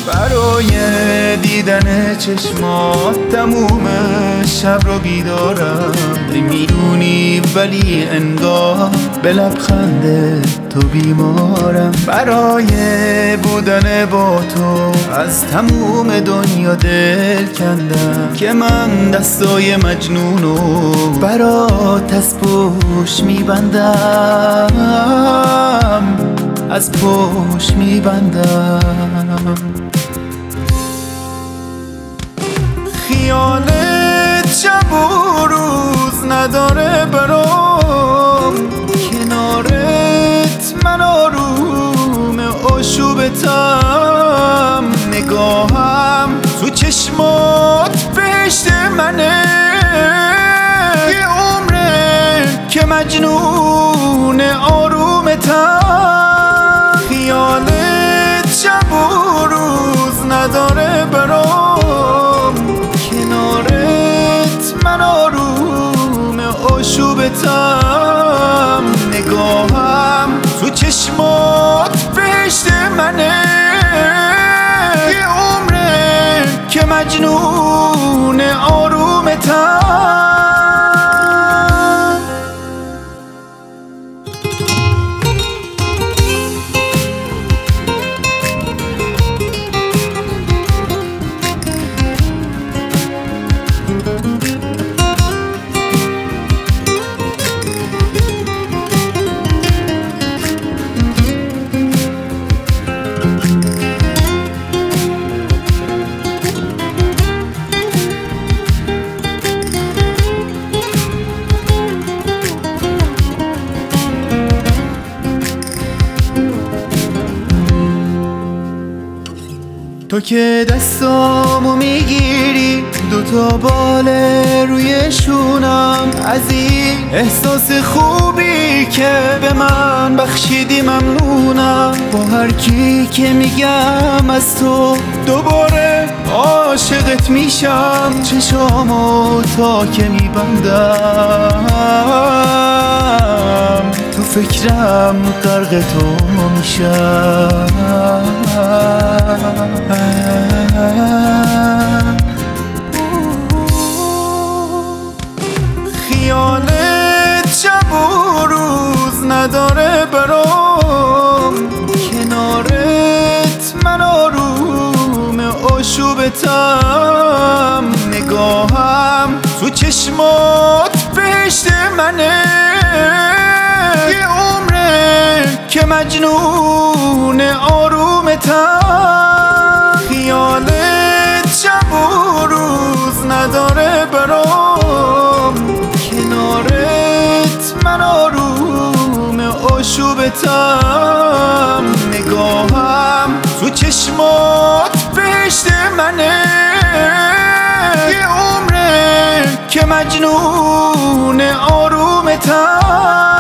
برای دیدن چشمات تموم شب رو بیدارم. نمیدونی ولی انگار به لبخند تو بیمارم. برای بودن با تو از تموم دنیا دل کندم که من دستای مجنونو برات از پشت میبندم، از پشت میبندم. خیالت شب و روز نداره برام، کنارت من آروم آشوبتم. نگاهم تو چشمات بهشت منه، یه عمره که مجنون آرومتم. خیالت شب و روز نداره برام، کنارت من آروم آشوبتم. نگاهم تو چشمات بهشت منه، یه عمره که مجنون آرومتم. تو که دستامو میگیری دوتا بال روی شونم، از این احساس خوبی که به من بخشیدی ممنونم. با هر کی که میگم از تو دوباره عاشقت میشم. چشامو تا که میبندم تو فکرم غرق تو میشم. خیالت شب و روز نداره برام، کنارت من آروم آشوبتم. نگاهم تو چشمات بهشت منه، یه عمره که مجنون آرومتم. خیالت شب و روز نداره برام، کنارت من آروم آشوبتم. نگاهم تو چشمات بهشت منه، یه عمره که مجنون آرومتم.